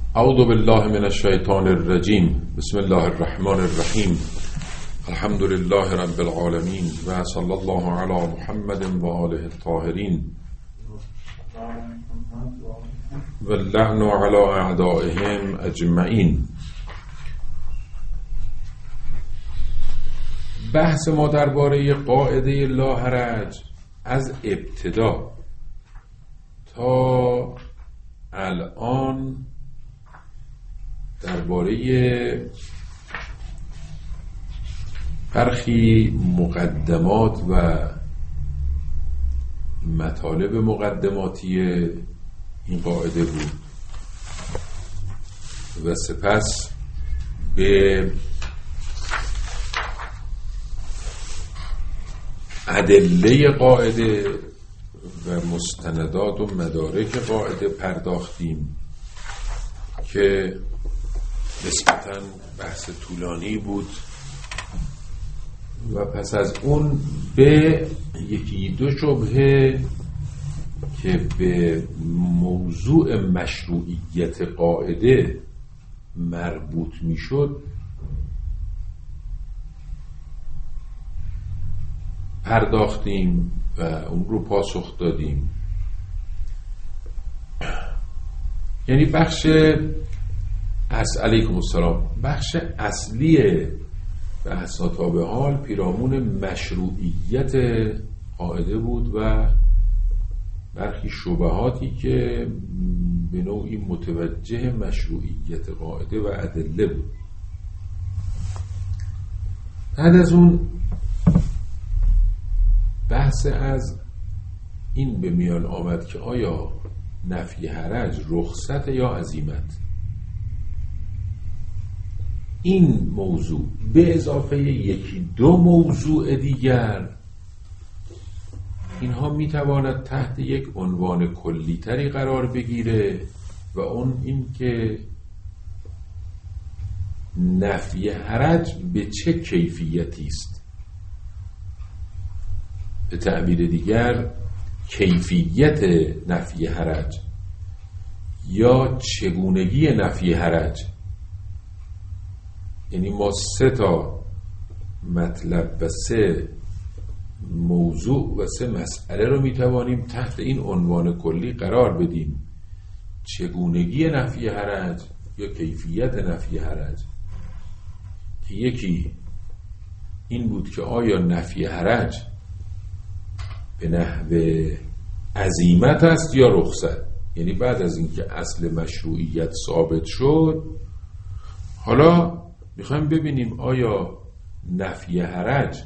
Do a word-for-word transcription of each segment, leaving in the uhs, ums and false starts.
اعوذ بالله من الشیطان الرجیم. بسم الله الرحمن الرحیم. الحمد لله رب العالمین و صلی الله علی محمد و آله الطاهرین و اللعن علی اعدائهم اجمعین. بحث ما درباره قاعده لا حرج از ابتدا تا الان درباره برخی مقدمات و مطالب مقدماتی این قاعده بود و سپس به ادله قاعده و مستندات و مدارک قاعده پرداختیم که نسبتاً بحث طولانی بود و پس از اون به یکی دو شبهه که به موضوع مشروعیت قاعده مربوط میشد پرداختیم و اون رو پاسخ دادیم. یعنی بخش از علیکم السلام بخش اصلی بحث تا به حال پیرامون مشروعیت قاعده بود و برخی شبهاتی که به نوعی متوجه مشروعیت قاعده و ادله بود. بعد از اون بحث از این به میان آمد که آیا نفی حرج رخصت یا عزیمت. این موضوع به اضافه یکی دو موضوع دیگر اینها میتواند تحت یک عنوان کلی‌تری قرار بگیره و اون این که نفی حرج به چه کیفیتی است. به تعبیر دیگر کیفیت نفی حرج یا چگونگی نفی حرج. یعنی ما سه تا مطلب و سه موضوع و سه مسئله رو میتوانیم تحت این عنوان کلی قرار بدیم: چگونگی نفی حرج یا کیفیت نفی حرج. که یکی این بود که آیا نفی حرج به نحو عزیمت است یا رخصت. یعنی بعد از اینکه اصل مشروعیت ثابت شد حالا میخوایم ببینیم آیا نفی حرج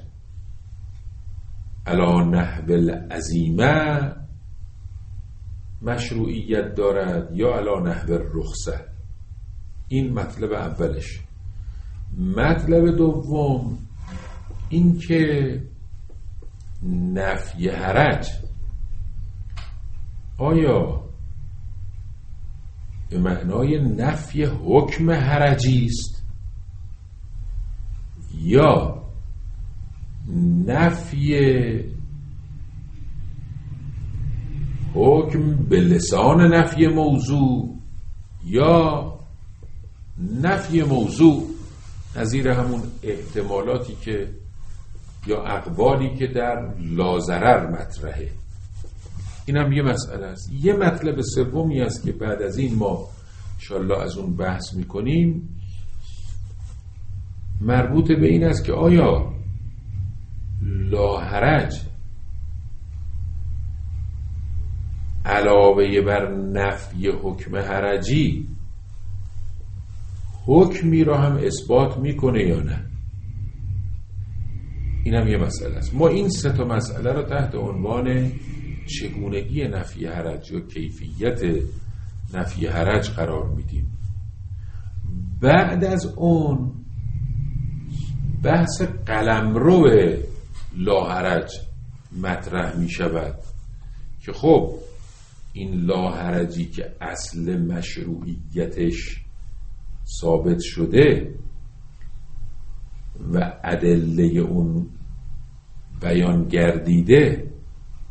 علی نحو العزیمه مشروعیت دارد یا علی نحو رخصت. این مطلب اولش. مطلب دوم این که نفی حرج آیا به معنای نفی حکم حرجی است یا نفی حکم به لسان نفی موضوع یا نفی موضوع نظیر همون احتمالاتی که یا اقوالی که در لازرر مطرحه. این هم یه مسئله است. یه مطلب سومی است که بعد از این ما انشاءالله از اون بحث میکنیم، مربوط به این است که آیا لا حرج علاوه بر نفی حکم حرجی حکمی را هم اثبات میکنه یا نه. این هم یه مسئله است. ما این سه تا مسئله را تحت عنوان چگونگی نفی حرج یا کیفیت نفی حرج قرار میدیم. بعد از اون بحث قلمرو لا حرج مطرح می شود که خب این لا حرجی که اصل مشروعیتش ثابت شده و ادله اون بیان گردیده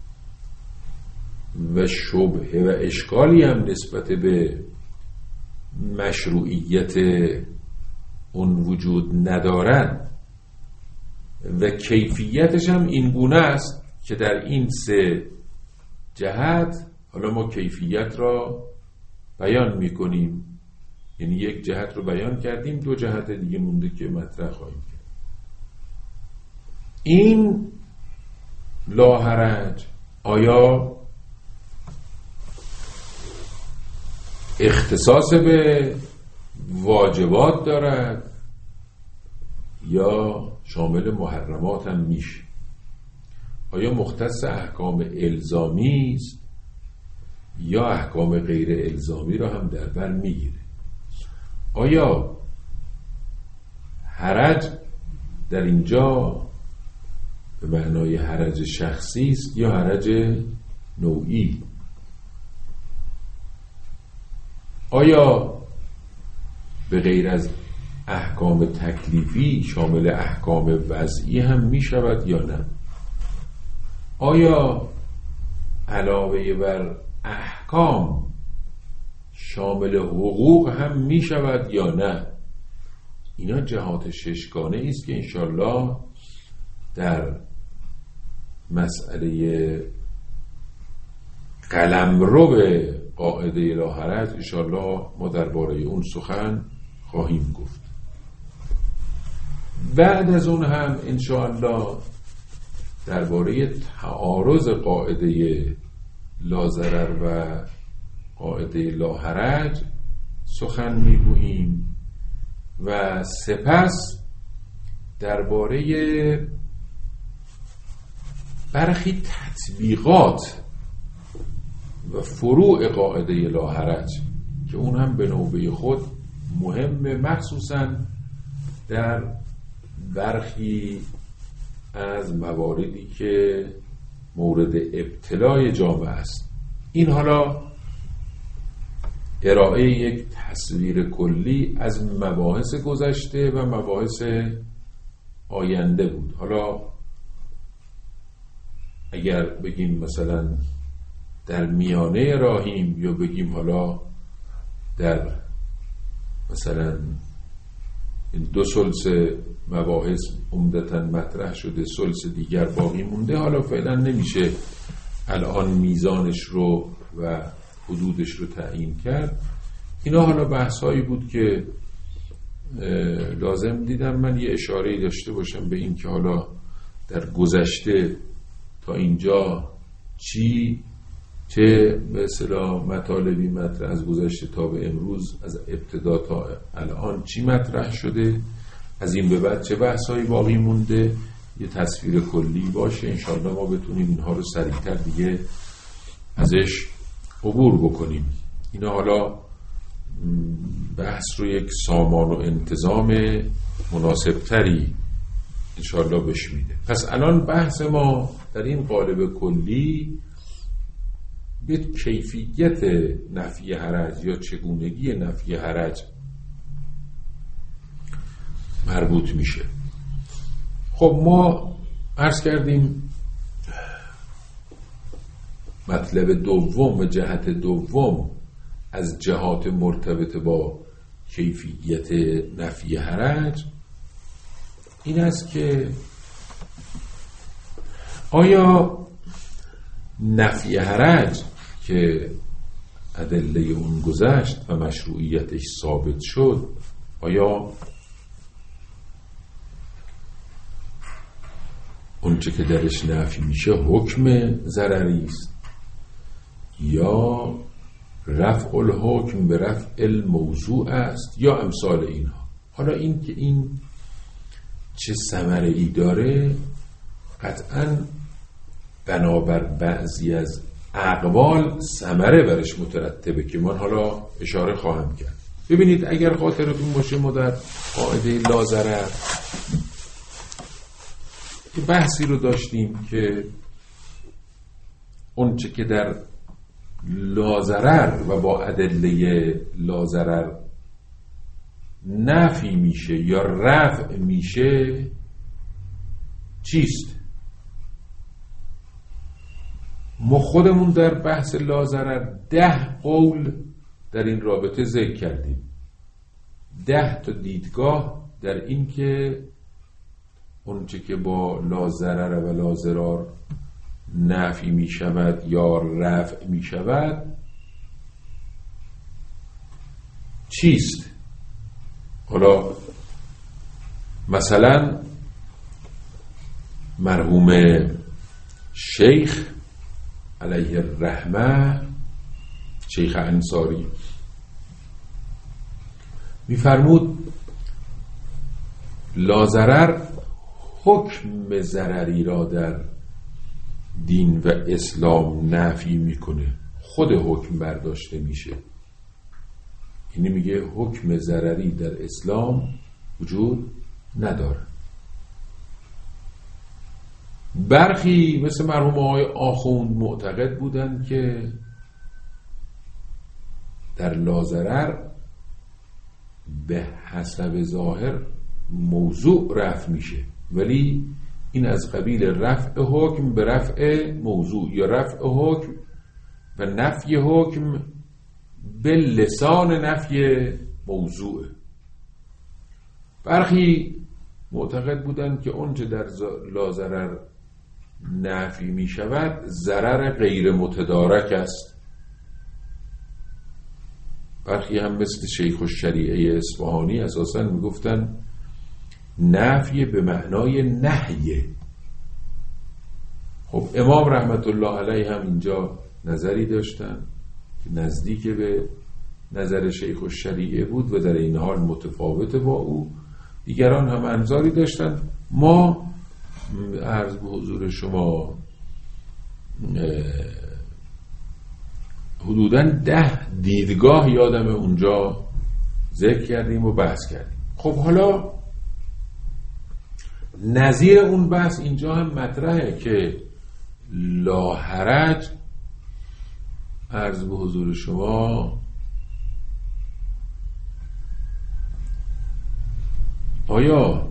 و شبهه و اشکالی هم نسبت به مشروعیت اون وجود ندارد و کیفیتش هم این گونه است که در این سه جهت حالا ما کیفیت را بیان میکنیم، یعنی یک جهت رو بیان کردیم، دو جهت دیگه مونده که مطرح خواهیم کرد. این لاحرج آیا اختصاص به واجبات دارد یا شامل محرمات هم میشه؟ آیا مختص احکام الزامی است یا احکام غیر الزامی را هم در بر میگیره؟ آیا حرج در اینجا به معنای حرج شخصی است یا حرج نوعی؟ آیا به غیر از احکام تکلیفی شامل احکام وضعی هم می شود یا نه؟ آیا علاوه بر احکام شامل حقوق هم می شود یا نه؟ اینا جهات ششگانه است که انشالله در مسئله قلمرو به قاعده لا حرج انشالله ما درباره اون سخن خواهیم گفت. بعد از اون هم انشالله درباره تعارض قاعده لا ضرر و قاعده لا حرج سخن میگوییم و سپس درباره برخی تطبیقات و فروع قاعده لا حرج که اون هم به نوبه خود مهمه، مخصوصا در برخی از مواردی که مورد ابتلای جامعه است. این حالا ارائه یک تصویر کلی از مباحث گذشته و مباحث آینده بود. حالا اگر بگیم مثلا در میانه راهیم یا بگیم حالا در مثلا این دو سلس مباحث عمدتاً مطرح شده، سلس دیگر باقی مونده، حالا فعلا نمیشه الان میزانش رو و حدودش رو تعیین کرد. اینا حالا بحثایی بود که لازم دیدم من یه اشاره‌ای داشته باشم به این که حالا در گذشته تا اینجا چی چه به اصطلاح مطالبی مطرح از گذشته تا به امروز، از ابتدا تا الان چی مطرح شده، از این به بعد چه بحثایی باقی مونده، یه تصویر کلی باشه. انشاءالله ما بتونیم اینها رو سریعتر دیگه ازش عبور بکنیم. اینا حالا بحث رو یک سامان و انتظام مناسبتری انشاءالله بهش میده. پس الان بحث ما در این قالب کلی به کیفیت نفی حرج یا چگونگی نفی حرج مربوط میشه. خب ما عرض کردیم مطلب دوم و جهت دوم از جهات مرتبط با کیفیت نفی حرج این است که آیا نفی حرج که ادله اون گذشت و مشروعیتش ثابت شد، آیا اون چه که درش نفی میشه حکم ضرری است یا رفع الحکم به رفع الموضوع است یا امثال اینها؟ حالا این که این چه ثمره ای داره قطعاً بنابر بعضی از اقوال ثمره برش مترتبه که من حالا اشاره خواهم کرد. ببینید اگر خاطرتون باشه ما در قاعده لا ضرر بحثی رو داشتیم که اون چه که در لا ضرر و با ادله لا ضرر نفی میشه یا رفع میشه چیست؟ ما خودمون در بحث لا ضرر ده قول در این رابطه ذکر کردیم. ده تا دیدگاه در این که اونچه که با لا ضرر و لا ضرار نفی می شود یا رفع می شود چیست. حالا مثلا مرحوم شیخ علیه الرحمه، شیخ انصاری، می‌فرمود لا ضرر حکم ضرری را در دین و اسلام نفی میکنه، خود حکم برداشته میشه. یعنی میگه حکم ضرری در اسلام وجود نداره. برخی مثل مرحوم آقای آخوند معتقد بودند که در لا ضرر به حسب ظاهر موضوع رفع میشه، ولی این از قبیل رفع حکم به رفع موضوع یا رفع حکم و نفی حکم به لسان نفی موضوع. برخی معتقد بودند که اونچه در لا ضرر نفی می شود ضرر غیر متدارک است. برخی هم مثل شیخ الشریعه اصفهانی اساساً می گفتن نفی به معنای نهیه. خب امام رحمت الله علیه هم اینجا نظری داشتن که نزدیک به نظر شیخ الشریعه بود و در این حال متفاوت با او. دیگران هم انظاری داشتن. ما عرض به حضور شما حدوداً ده دیدگاه یادم اونجا ذکر کردیم و بحث کردیم. خب حالا نظیر اون بحث اینجا هم مطرحه که لا حرج، عرض به حضور شما، آیا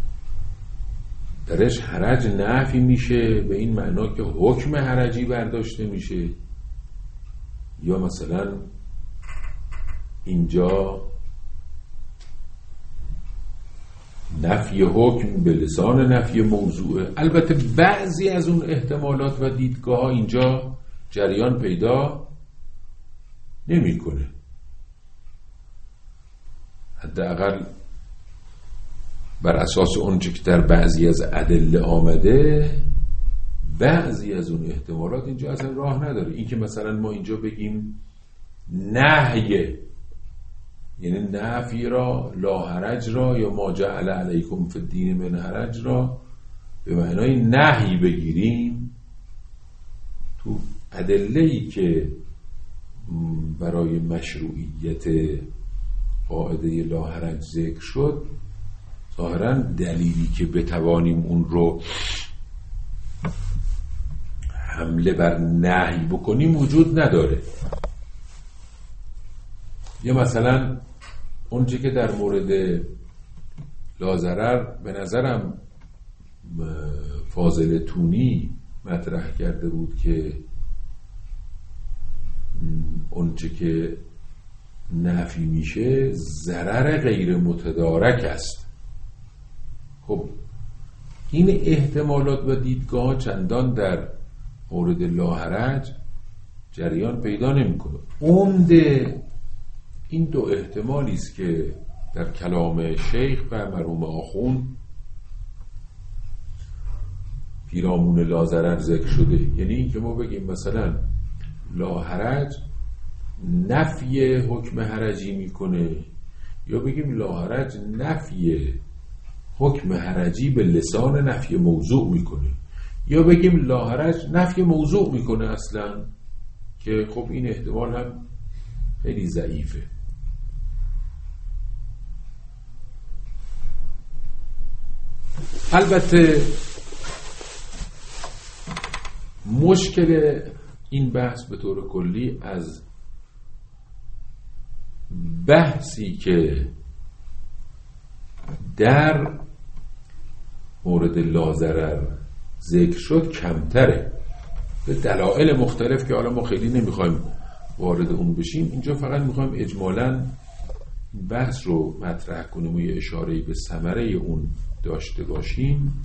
درش حرج نفی میشه به این معنا که حکم حرجی برداشته میشه، یا مثلا اینجا نفی حکم به لسان نفی موضوعه. البته بعضی از اون احتمالات و دیدگاه ها اینجا جریان پیدا نمیکنه. حداقل بر اساس اونچه که در بعضی از ادله آمده، بعضی از اون احتمالات اینجا اصلا راه نداره. این که مثلا ما اینجا بگیم نهیه، یعنی نفی را، لا حرج را یا ما جعل علیکم فی الدین من حرج را به معنای نهی بگیریم، تو ادله‌ای که برای مشروعیت قاعده لا حرج ذکر شد، ظاهراً دلیلی که بتوانیم اون رو حمله بر نهی بکنیم وجود نداره. یا مثلا اونچه که در مورد لا ضرر به نظرم فاضل تونی مطرح کرده بود که اونچه که نفی میشه ضرر غیر متدارک است. خب این احتمالات و دیدگاه چندان در مورد لا حرج جریان پیدا نمیکنه. عمده این دو احتمالی است که در کلام شیخ و مرحوم آخوند پیرامون لا ضرر ذکر شده. یعنی این که ما بگیم مثلا لا حرج نفی حکم حرجی میکنه، یا بگیم لا حرج نفی حکم حرجی به لسان نفی موضوع میکنه، یا بگیم لا حرج نفی موضوع میکنه اصلا، که خب این احتمال هم خیلی ضعیفه. البته مشکل این بحث به طور کلی از بحثی که در مورد لا ضرر ذکر شد کمتره، به دلایل مختلف که حالا ما خیلی نمیخوایم وارد اون بشیم. اینجا فقط میخوایم اجمالاً بحث رو مطرح کنیم و یه اشاره‌ای به ثمره اون داشته باشیم،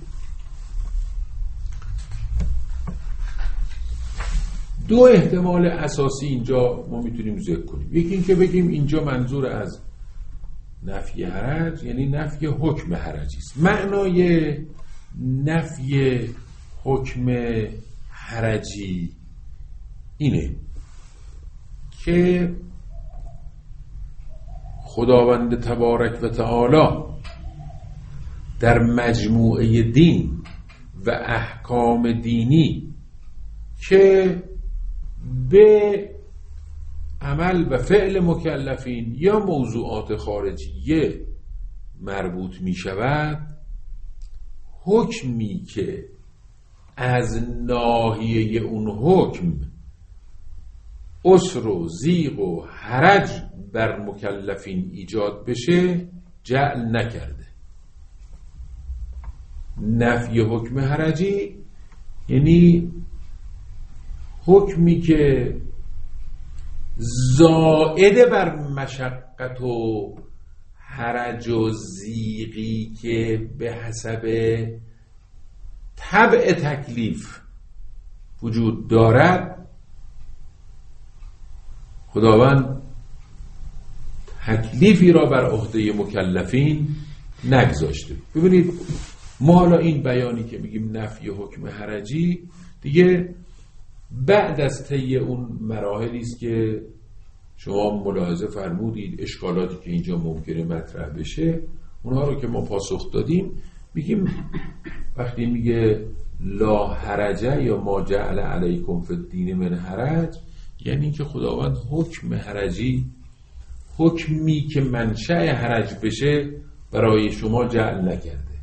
دو احتمال اساسی اینجا ما میتونیم ذکر کنیم. یکی این که بگیم اینجا منظور از نفی حرج یعنی نفی حکم حرجی است. معنای نفی حکم حرجی اینه که خداوند تبارک و تعالی در مجموعه دین و احکام دینی که به عمل و فعل مکلفین یا موضوعات خارجیه مربوط می شود، حکمی که از ناحیه اون حکم عسر و ضیق و حرج بر مکلفین ایجاد بشه جعل نکرده. نفی حکم حرجی یعنی حکمی که زائد بر مشقت و حرج و ضیقی که به حسب طبع تکلیف وجود دارد، خداوند تکلیفی را بر عهده مکلفین نگذاشته. ببینید ما حالا این بیانی که میگیم نفی حکم حرجی دیگه بعد از طی اون مراحلی است که شما ملاحظه فرمودید، اشکالاتی که اینجا ممکنه مطرح بشه اونها رو که ما پاسخ دادیم، میگیم وقتی میگه لا حرجه یا ما جعل علیکم فی الدین من حرج، یعنی که خداوند حکم حرجی، حکمی که منشأ حرج بشه برای شما جعل نکرده.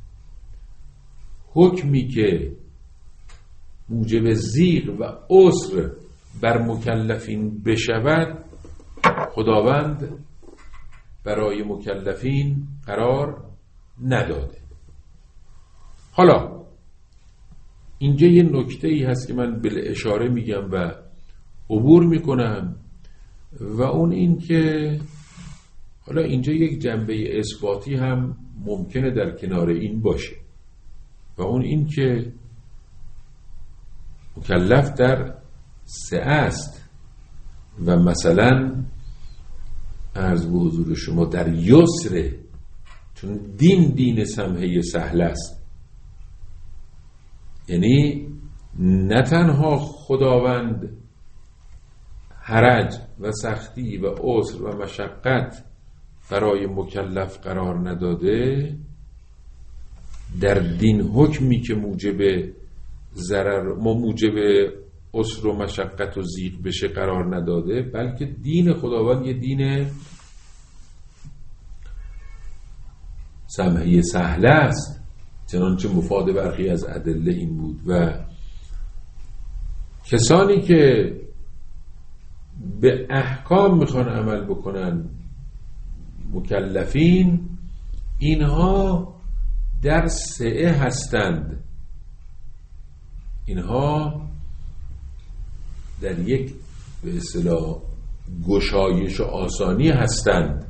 حکمی که موجب ضیق و عسر بر مکلفین بشود خداوند برای مکلفین قرار نداده. حالا اینجا یه نکته ای هست که من بالاشاره میگم و عبور میکنم و اون این که حالا اینجا یک جنبه اثباتی هم ممکنه در کنار این باشه و اون این که مکلف در سه است و مثلا عرض به حضور شما در یسره، چون دین دین سمحه سهل است. یعنی نه تنها خداوند حرج و سختی و عسر و مشقت برای مکلف قرار نداده، در دین حکمی که موجب ضرر ما موجب عسر و مشقت و ضیق بشه قرار نداده، بلکه دین خداوند یه دین سمحه سهل است، چنانچه مفاد برخی از ادله این بود. و کسانی که به احکام میخوان عمل بکنن مکلفین، اینها در سعه هستند، اینها در یک به اصطلاح گشایش و آسانی هستند.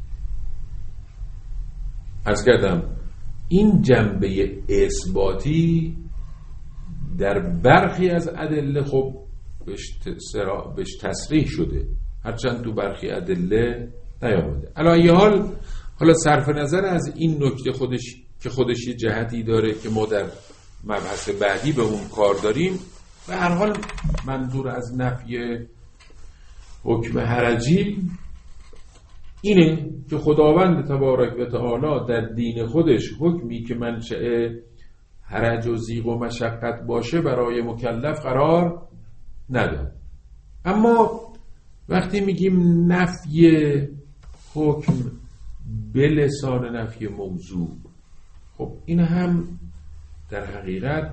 عرض کردم این جنبه اثباتی در برخی از ادله خب بهش تصریح شده، هرچند تو برخی ادله نیامده. علی ای حال حالا صرف نظر از این نکته خودش که خودش یه جهتی داره که ما در مبحث بعدی به اون کار داریم، و هر حال منظور از نفی حکم حرجی اینه که خداوند تبارک و تعالی در دین خودش حکمی که منشأ حرج و ضیق و مشقت باشه برای مکلف قرار نداد. اما وقتی میگیم نفی حکم به لسان نفی موضوع، خب این هم در حقیقت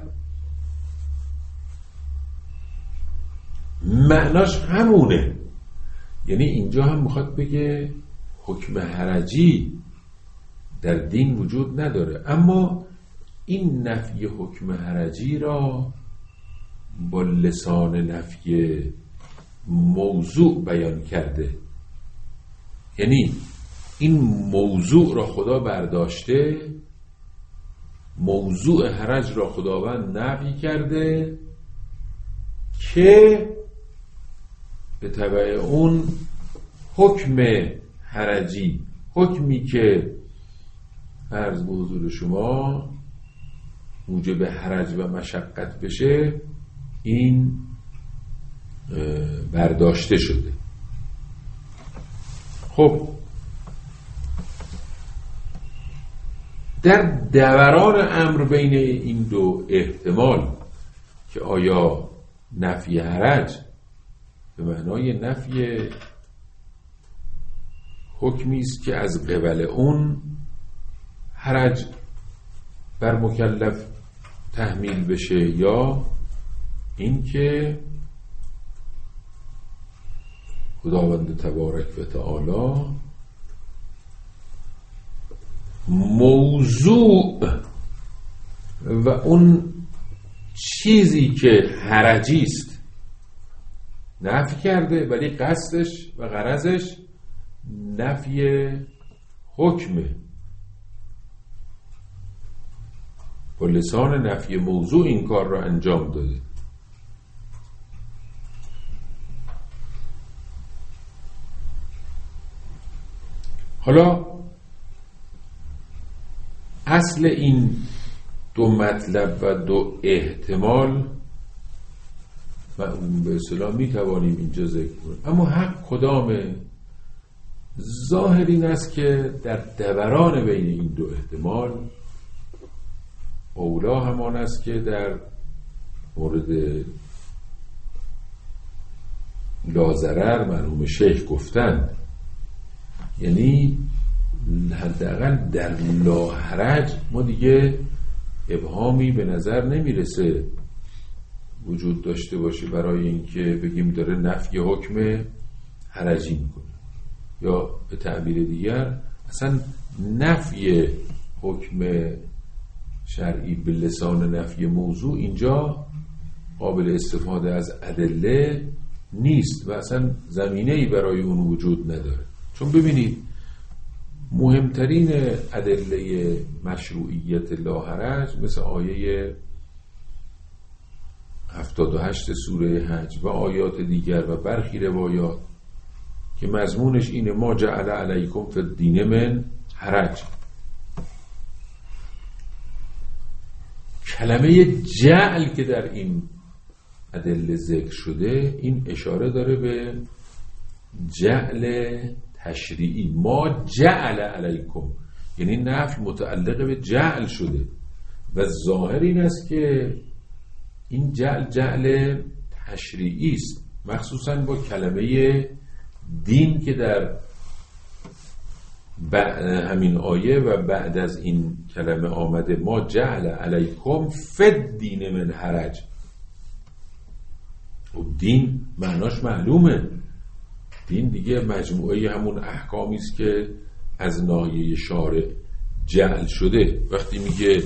معناش همونه. یعنی اینجا هم میخواد بگه حکم حرجی در دین وجود نداره، اما این نفی حکم حرجی را با لسان نفی موضوع بیان کرده. یعنی این موضوع را خدا برداشته، موضوع حرج را خداوند نفی کرده که به تبع اون حکم حرجی، حکمی که عرض به حضور شما موجب حرج و مشقت بشه، این برداشته شده. خب در دوران امر بین این دو احتمال که آیا نفی حرج به معنای نفی حکمی است که از قبل اون حرج بر مکلف تحمیل بشه، یا این که خداوند تبارک و تعالی موضوع و اون چیزی که حرجی است نفی کرده، ولی قصدش و غرضش نفی حکمه، با لسان نفی موضوع این کار را انجام داده. حالا اصل این دو مطلب و دو احتمال و به اصطلاح می توانیم اینجا ذکر کنیم، اما حق کدامه؟ ظاهر این است که در دوران بین این دو احتمال اولا همان است که در مورد لاضرر مرحوم شیخ گفتند، یعنی حداقل در لاحرج ما دیگه ابهامی به نظر نمیرسه وجود داشته باشه برای اینکه بگیم داره نفی حکم حرجی میکنه، یا به تعبیر دیگر اصلا نفی حکم شرعی به لسان نفی موضوع اینجا قابل استفاده از ادله نیست و اصلا زمینه‌ای برای اون وجود نداره. چون ببینید مهمترین ادله مشروعیت لاحرج مثل آیه هفتاد و هشت سوره حج و آیات دیگر و برخی روایات که مضمونش اینه ما جعل علیکم فی الدین من حرج. کلمه جعل که در این ادله ذکر شده این اشاره داره به جعل تشریعی، ما جعل علیکم، یعنی نفی متعلق به جعل شده و ظاهر این است که این جعل جعل تشریعی است، مخصوصا با کلمه دین که در همین آیه و بعد از این کلمه آمده ما جعل علیکم فی الدین من حرج. و دین معناش معلومه، دین دیگه مجموعه همون احکامی است که از ناحیه شارع جعل شده. وقتی میگه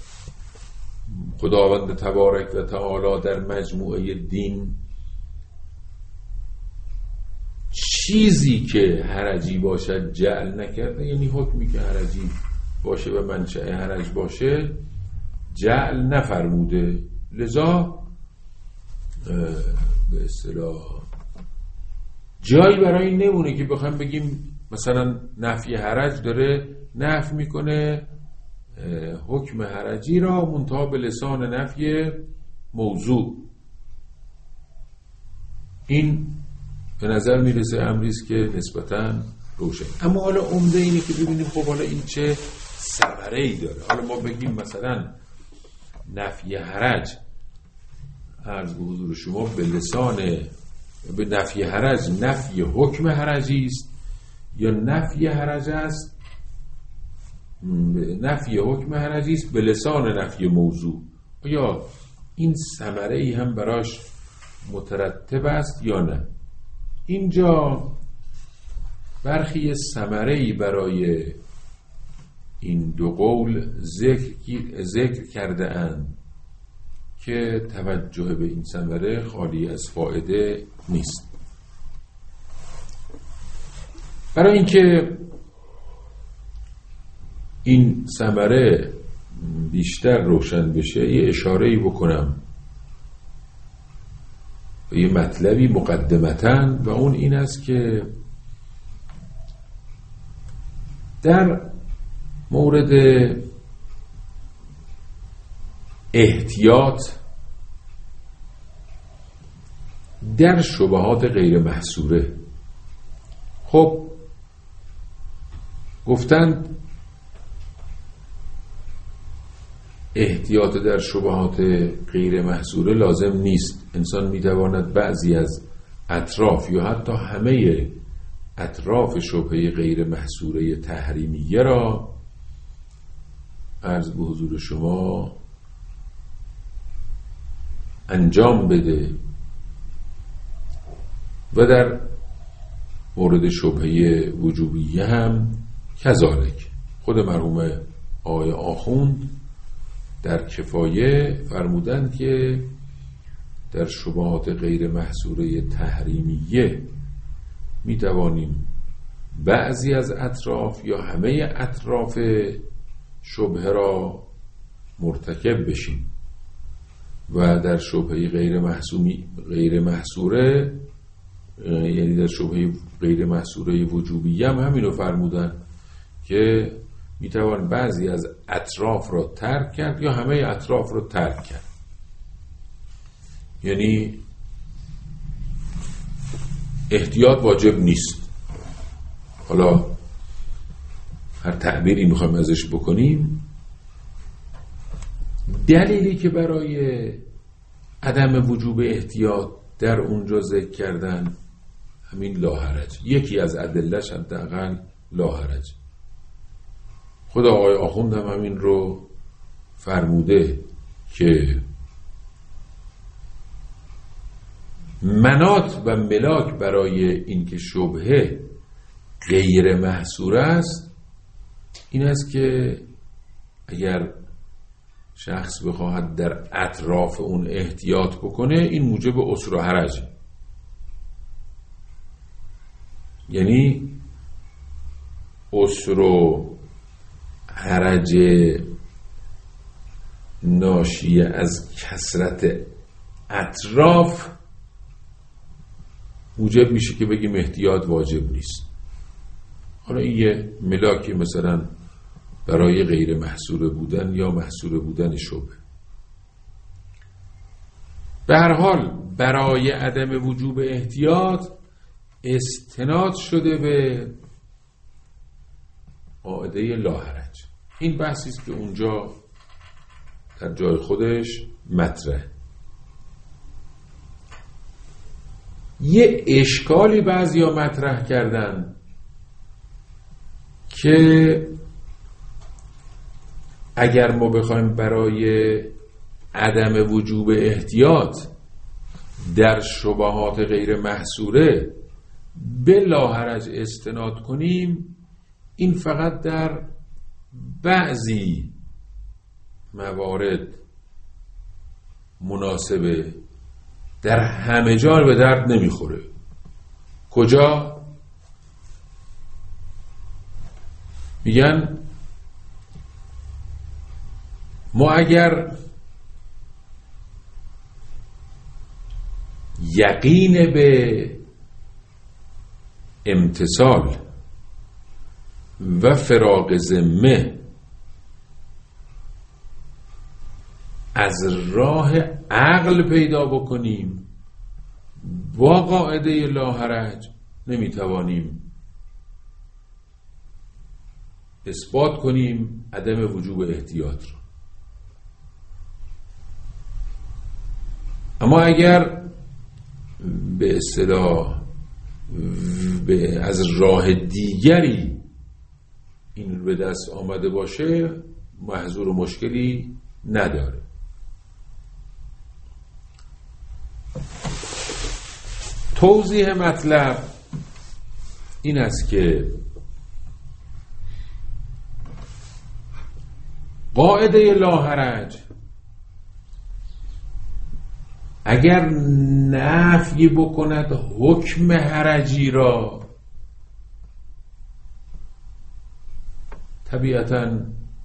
خداوند تبارک و تعالی در مجموعه دین چیزی که حرجی باشد جعل نکرده، یعنی حکمی که حرجی باشه و منشأ حرج باشه جعل نفرموده. لذا به اصطلاح جایی برای این نمونه که بخوام بگیم مثلا نفی حرج داره نفی میکنه حکم حرجی را منتها به لسان نفی موضوع. این به نظر میرسه امریست که نسبتاً روشن. اما حالا عمده اینه که ببینیم خب حالا این چه ثمره‌ای داره. حالا ما بگیم مثلا نفی حرج، عرض به حضور شما به لسان به نفی حرج نفی حکم حرجی است یا نفی حرج است نفی حکم حرجی است به لسان نفی موضوع، یا این ثمره‌ای هم براش مترتب است یا نه. اینجا برخی ثمره‌ای برای این دو قول ذکر, ذکر کرده اند که توجه به این ثمره خالی از فایده نیست. برای اینکه این ثمره بیشتر روشن بشه یه اشاره‌ای بکنم به یه مطلبی مقدمتاً، و اون این است که در مورد احتیاط در شبهات غیر محصوره، خب گفتند احتیاط در شبهات غیر محصوره لازم نیست. انسان میتواند بعضی از اطراف یا حتی همه اطراف شبهه غیر محصوره تحریمیه را عرض به حضور شما انجام بده و در مورد شبهه وجوبیه هم کذالک. خود مرحوم آقای آخوند در کفایه فرمودند که در شبهات غیر محصوره تحریمیه می توانیم بعضی از اطراف یا همه اطراف شبهه را مرتکب بشیم و در شبهه غیر محصومی غیر محصوره، یعنی در شبهه غیر محصوره وجوبیه هم همینو فرمودن که میتوان بعضی از اطراف را ترک کرد یا همه اطراف را ترک کرد. یعنی احتیاط واجب نیست. حالا هر تعبیری میخوایم ازش بکنیم، دلیلی که برای عدم وجوب احتیاط در اونجا ذکر کردن همین لاحرج، یکی از ادله‌اش حداقل لاحرج. خود آقای آخوند هم همین رو فرموده که منات و ملاک برای اینکه شبهه غیر محصور است این است که اگر شخص بخواهد در اطراف اون احتیاط بکنه این موجب عسر و حرج، یعنی عسر و حرج ناشی از کثرت اطراف موجب میشه که بگیم احتیاط واجب نیست. حالا این یه ملاکی مثلا برای غیر محصور بودن یا محصور بودن شبه. به هر حال برای عدم وجوب احتیاط استناد شده به قاعده لاحرج. این بحثی است که اونجا در جای خودش مطرح. یه اشکالی بعضیا مطرح کردن که اگر ما بخوایم برای عدم وجوب احتیاط در شبهات غیر محصوره به لاحرج استناد کنیم، این فقط در بعضی موارد مناسبه، در همه جا به درد نمیخوره. کجا؟ میگن ما اگر یقین به امتثال و فراغ ذمه از راه عقل پیدا بکنیم، با قاعده لاحرج نمیتوانیم اثبات کنیم عدم وجوب احتیاط را. اما اگر به اصطلاح از راه دیگری این به دست آمده باشه محظور و مشکلی نداره. توضیح مطلب این است که قاعده لاحرج اگر نفی بکند حکم حرجی را، طبیعتاً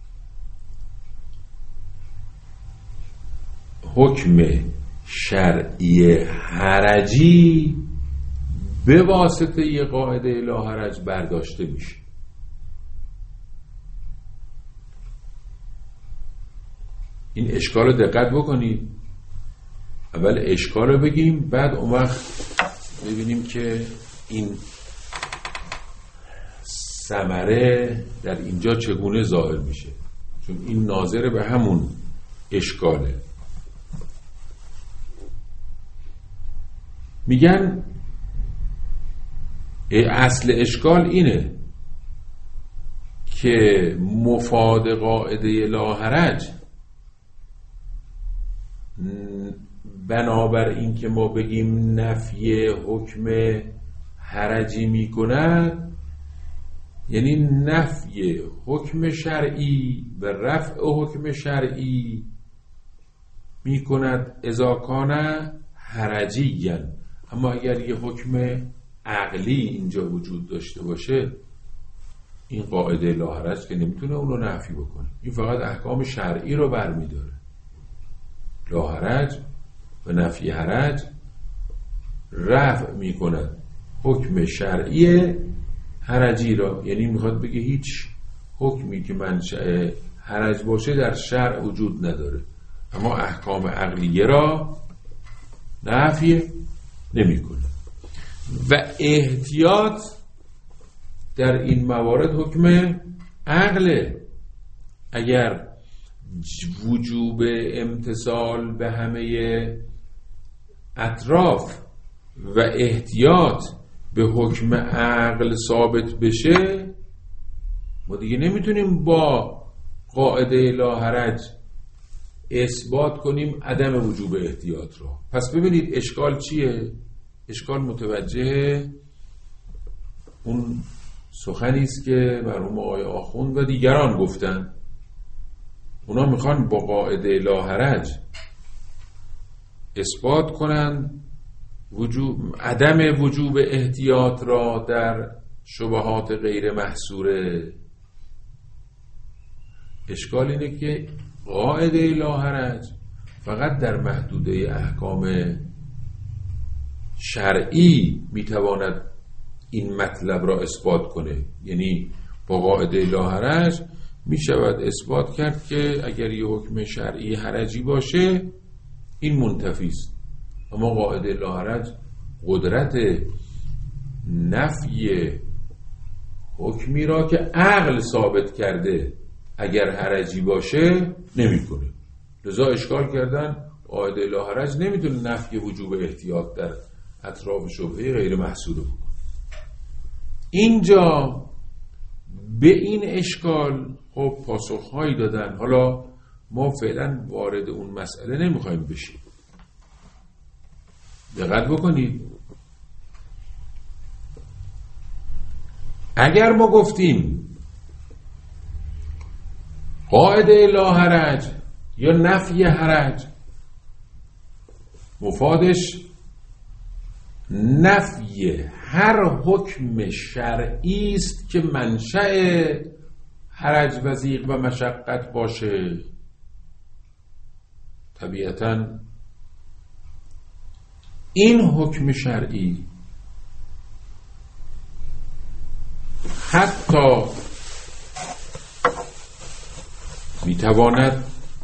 حکم شرعی حرجی به واسطه یه قاعده لا حرج برداشته میشه. این اشکال رو دقت بکنید. اول اشکال رو بگیم، بعد اون وقت ببینیم که این ثمره در اینجا چگونه ظاهر میشه، چون این ناظر به همون اشکاله. میگن اصل اشکال اینه که مفاد قاعده لا حرج بنابر این که ما بگیم نفی حکم حرجی میکند، یعنی نفی حکم شرعی و رفع حکم شرعی میکند اذا کان حرجی. اما اگر یه حکم عقلی اینجا وجود داشته باشه، این قاعده لا حرج که نمیتونه اون رو نفی بکنه، این فقط احکام شرعی رو برمیداره. لا حرج و نفی حرج رفع میکند حکم شرعی حرجی را، یعنی میخواد بگه هیچ حکمی که منشأ حرج باشه در شرع وجود نداره، اما احکام عقلیه را نفی نمیکنه. و احتیاط در این موارد حکم عقله. اگر وجوب امتثال به همه اطراف و احتیاط به حکم عقل ثابت بشه، ما دیگه نمیتونیم با قاعده لا حرج اثبات کنیم عدم وجوب احتیاط را. پس ببینید اشکال چیه؟ اشکال متوجه اون سخنی است که مرحوم آقای آخوند و دیگران گفتن. اونا میخوان با قاعده لا حرج اثبات کنن وجوب عدم وجوب احتیاط را در شبهات غیر محصوره. اشکال اینه که قاعده لا حرج فقط در محدوده احکام شرعی میتواند این مطلب را اثبات کنه. یعنی با قاعده لا حرج می شود اثبات کرد که اگر یه حکم شرعی حرجی باشه این منتفی است، اما قاعده لا حرج قدرت نفی حکمی را که عقل ثابت کرده اگر حرجی باشه نمیکنه. لذا اشکال کردن قاعده لا حرج نمیتونه نفی وجوب احتیاط در اطراف شبهه غیر محصوره بکنه. اینجا به این اشکال خب پاسخهایی دادن. حالا ما فعلا وارد اون مسئله نمیخوایم بشیم. دقت بکنید، اگر ما گفتیم قاعده لا حرج یا نفی حرج مفادش نفی هر حکم شرعی است که منشأ حرج و ضیق و مشقت باشه. طبیعتاً این حکم شرعی حتی میتواند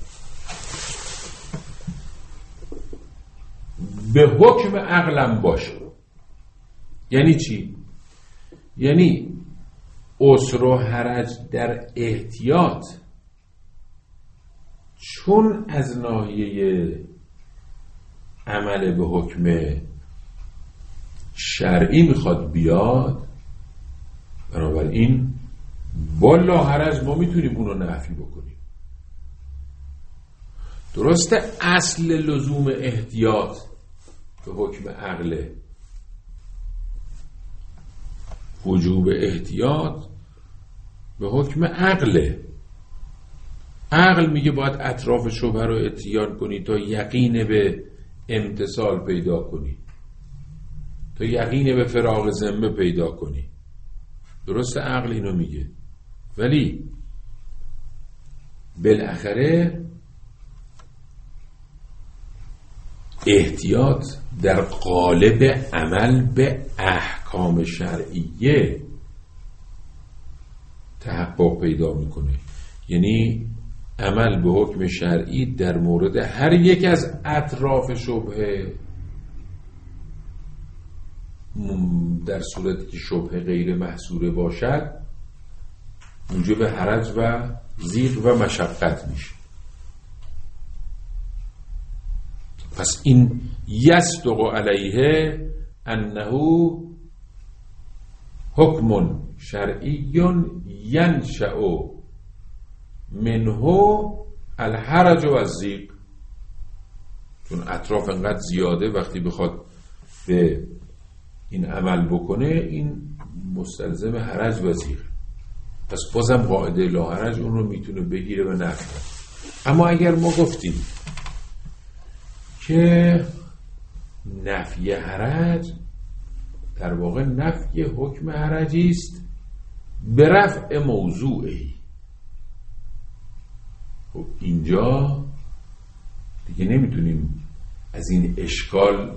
به حکم عقلم باشه. یعنی چی؟ یعنی عسر و حرج در احتیاط چون از ناحیه عمل به حکم شرعی میخواد بیاد، بنابراین با لا حرج ما میتونیم اونو نفی بکنیم. درسته اصل لزوم احتیاط به حکم عقله، وجوب احتیاط به حکم عقله. عقل میگه باید اطراف شبهه رو اتیان کنی تا یقین به امتثال پیدا کنی، تا یقین به فراغ ذمه پیدا کنی. درسته عقل اینو میگه، ولی بالاخره احتیاط در قالب عمل به احکام شرعیه تحقق پیدا میکنه. یعنی عمل به حکم شرعی در مورد هر یک از اطراف شبهه، در صورتی که شبهه غیر محصوره باشد موجب حرج و ضیق و مشقت میشه. پس این یصدق علیه انه حکم شرعی ینشأ منه الحرج و الضیق، چون اطراف انقدر زیاده وقتی بخواد به این عمل بکنه این مستلزم حرج و ضیق. پس بازم قاعده لا حرج اون رو میتونه بگیره و نفی. اما اگر ما گفتیم که نفی حرج در واقع نفی حکم حرجی است به رفع موضوعی، خب اینجا دیگه نمیتونیم از این اشکال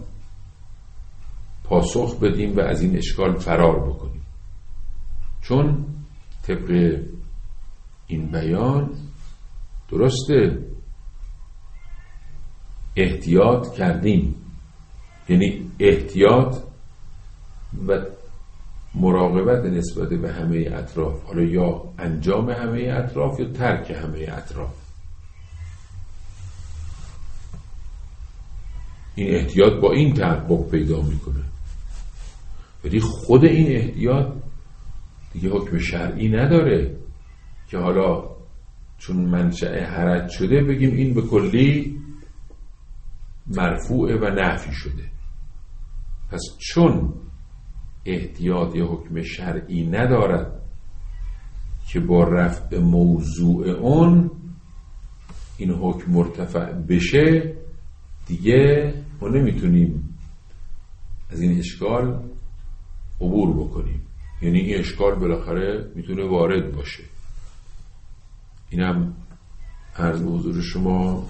پاسخ بدیم و از این اشکال فرار بکنیم، چون طبق این بیان درسته احتیاط کردیم، یعنی احتیاط و مراقبت نسبت به همه اطراف، حالا یا انجام همه اطراف یا ترک همه اطراف. این احتیاط با این تحقق پیدا میکنه، ولی خود این احتیاط دیگه حکم شرعی نداره که حالا چون منشأ حرج شده بگیم این به کلی مرفوعه و نفی شده. پس چون احتیاط یا حکم شرعی ندارد که با رفع موضوع اون این حکم مرتفع بشه، دیگه ما نمیتونیم از این اشکال عبور بکنیم. یعنی این اشکال بالاخره میتونه وارد باشه. اینم عرض به حضور شما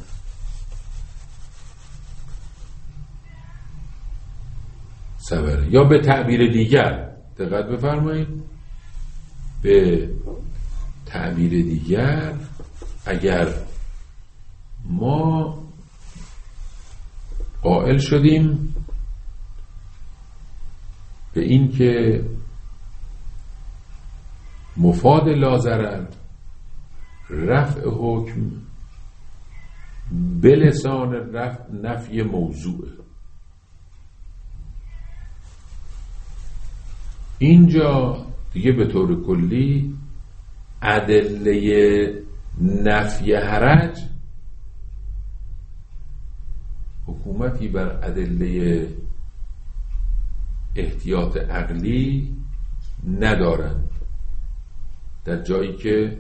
سبره. یا به تعبیر دیگر دقت بفرمایید، به تعبیر دیگر اگر ما قائل شدیم به این که مفاد لازرد رفع حکم به لسان رفع نفی موضوع، اینجا دیگه به طور کلی ادله نفی حرج حکومتی بر ادله احتیاط عقلی ندارند در جایی که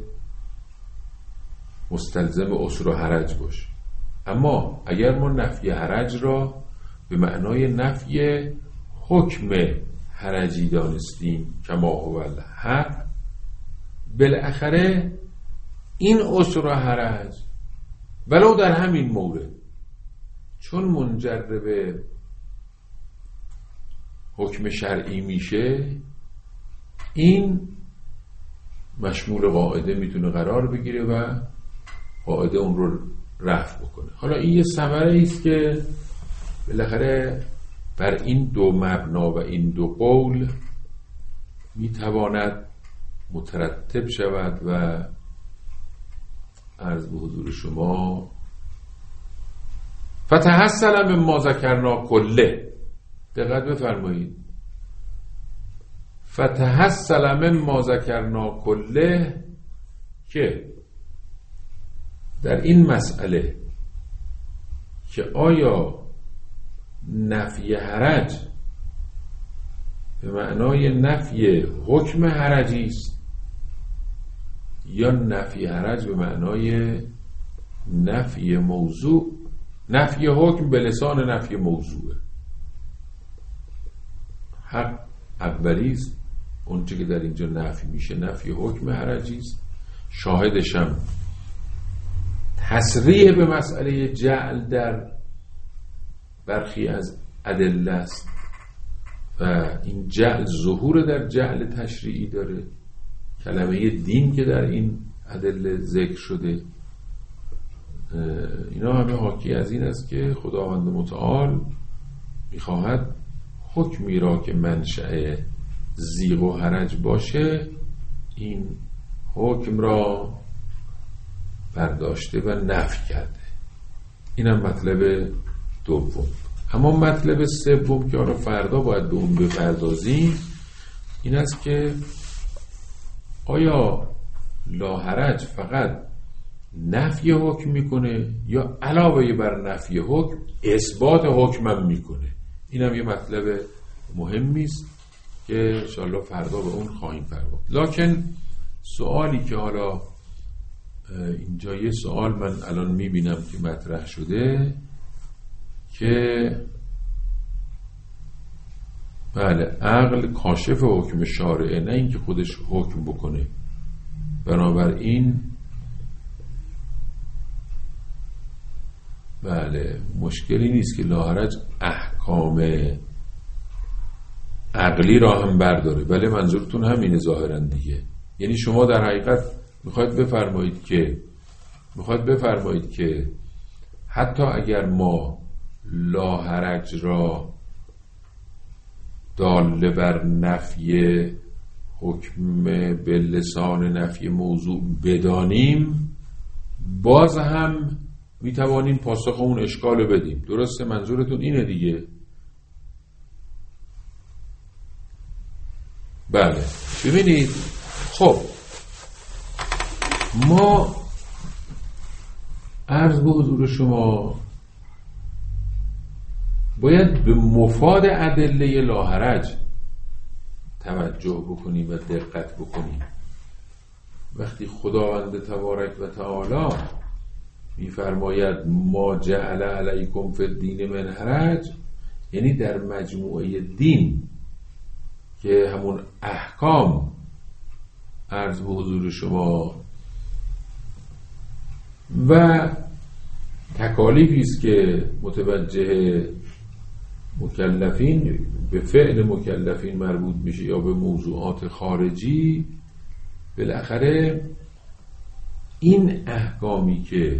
مستلزم عسر و حرج باشه. اما اگر ما نفی حرج را به معنای نفی حکم حرجی دانستیم کما هو الحق، بالاخره این عسر و حرج ولو در همین مورد چون منجر به حکم شرعی میشه، این مشمول قاعده میتونه قرار بگیره و قاعده اون رو رفع بکنه. حالا این یه ثمره است که بالاخره بر این دو مبنا و این دو قول میتواند مترتب شود و عرض به حضور شما فتحصل من ما ذکرنا کله، دقت بفرمایید، فتحصل من ما ذکرنا کله، که در این مسئله که آیا نفی حرج به معنای نفی حکم حرجی است یا نفی حرج به معنای نفی موضوع، نفی حکم به لسان نفی موضوع. حق اولی است، اون چه که در اینجا نفی میشه نفی حکم حرجی است. شاهدش هم تسریع به مسئله جعل در برخی از ادله است و این جعل ظهور در جعل تشریعی داره. کلمه دین که در این ادله ذکر شده، اینا همه حاکی از این است که خداوند متعال میخواهد حکمی را که منشأ زیغ و حرج باشه این حکم را برداشته و نفی کرده. اینم مطلب دوم. اما مطلب سوم که حالا فردا باید به اون بپردازیم این است که آیا لاحرج فقط نفی حکم میکنه یا علاوه بر نفی حکم اثبات حکم هم میکنه؟ اینم یه مطلب مهمی است که انشاءالله فردا به اون خواهیم پرداخت. لکن سوالی که حالا اینجا یه سوال من الان میبینم که مطرح شده که بله عقل کاشف حکم شارعه، نه اینکه خودش حکم بکنه. بنابراین بله مشکلی نیست که لاحرج احکام عقلی را هم برداره. بله منظورتون همینه ظاهرا دیگه. یعنی شما در حقیقت میخواید بفرمایید که میخواید بفرمایید که حتی اگر ما لاحرج را داله بر نفی حکم به لسان نفی موضوع بدانیم، باز هم میتوانیم پاسخ اون اشکال بدیم. درسته منظورتون اینه دیگه؟ بله. ببینید خب ما عرض به حضور شما باید به مفاد ادله لاحرج توجه بکنیم و دقت بکنیم. وقتی خداوند تبارک و تعالی میفرماید ما جعل علیکم فی الدین من حرج، یعنی در مجموعه دین که همون احکام عرض به حضور شما و تکالیفی است که متوجه مکلفین به فعل مکلفین مربوط میشه یا به موضوعات خارجی، بالاخره این احکامی که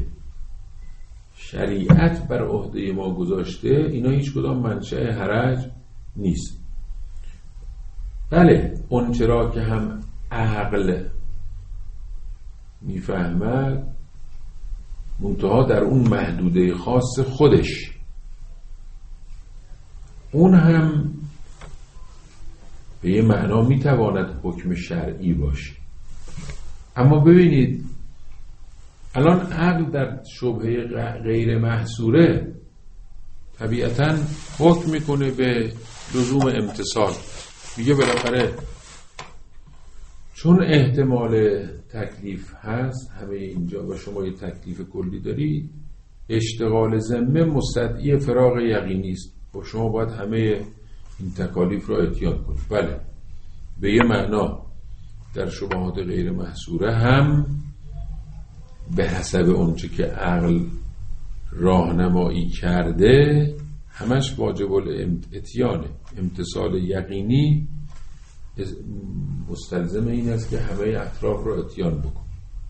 شریعت بر عهده ما گذاشته اینا هیچ کدام منشأ حرج نیست. بله اون چرا که هم عقل میفهمد منتها در اون محدوده خاص خودش، اون هم به یه معنا میتواند حکم شرعی باشه. اما ببینید الان عقل در شبهه غیر محصوره طبیعتاً حکم میکنه به لزوم امتثال. میگه بالاخره چون احتمال تکلیف هست همه اینجا و شما یه تکلیف کلی دارید، اشتغال ذمه مستدعی فراغ یقینی است و شما باید همه این تکالیف را اتیان کنید. بله به یه معنا در شبهات غیر محصوره هم به حسب اونچه که عقل راهنمایی کرده همش واجب الاتیانه. امتصال یقینی مستلزم این است که همه اطراف را اتیان بکن.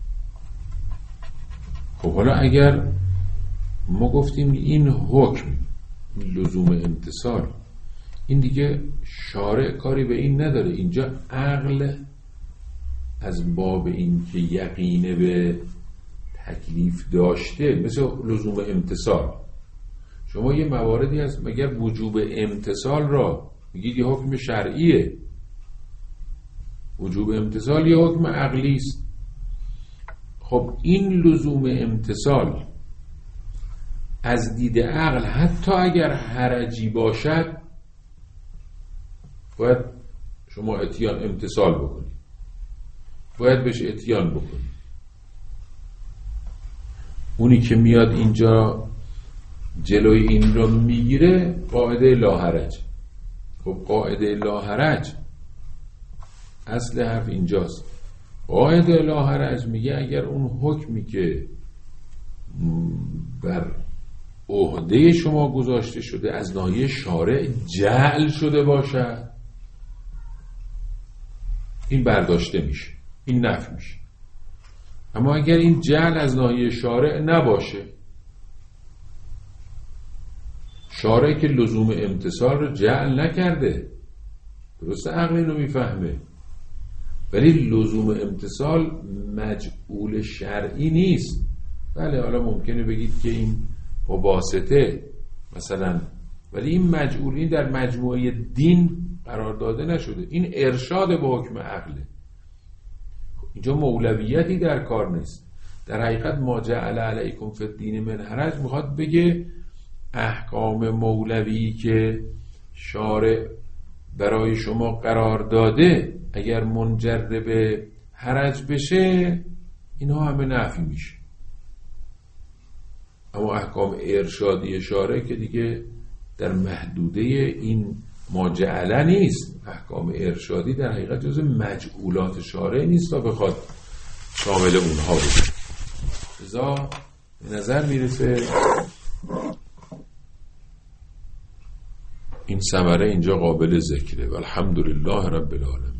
خب حالا اگر ما گفتیم این حکم لزوم امتصال، این دیگه شارع کاری به این نداره. اینجا عقل از باب این که یقینه به تکلیف داشته مثل لزوم امتصال. شما یه مواردی هست مگر وجوب امتصال را میگید یه حکم شرعیه، وجوب امتصال یه حکم عقلی است. خب این لزوم امتصال از دید عقل حتی اگر حرجی باشد باید شما اتیان امتصال بکنید، باید بهش اتیان بکنید. اونی که میاد اینجا جلوی این رو میگیره قاعده لاحرج. خب قاعده لاحرج اصل حرف اینجاست. قاعده لاحرج میگه اگر اون حکمی که بر عهده شما گذاشته شده از ناحیه شارع جعل شده باشد، این برداشته میشه، این نفی میشه. اما اگر این جعل از ناحیه شارع نباشه، شارع که لزوم امتثال رو جعل نکرده، درسته عقل اینو میفهمه، ولی لزوم امتثال مجعول شرعی نیست. بله حالا ممکنه بگید که این با واسطه مثلا، ولی این مجعولی در مجموعه دین قرار داده نشده، این ارشاد به حکم عقله. اینجا مولویتی در کار نیست. در حقیقت ما جعل علیکم فی الدین من حرج میخواد بگه احکام مولوی که شارع برای شما قرار داده اگر منجر به حرج بشه اینها همه نفی میشه. اما احکام ارشادی شارع که دیگه در محدوده این ماجعله نیست. احکام ارشادی در حقیقت جز مجعولات شارع نیست تا بخواد شامل اونها بشه. لذا به نظر میرسه این ثمره اینجا قابل ذکره. والحمدلله رب العالمین.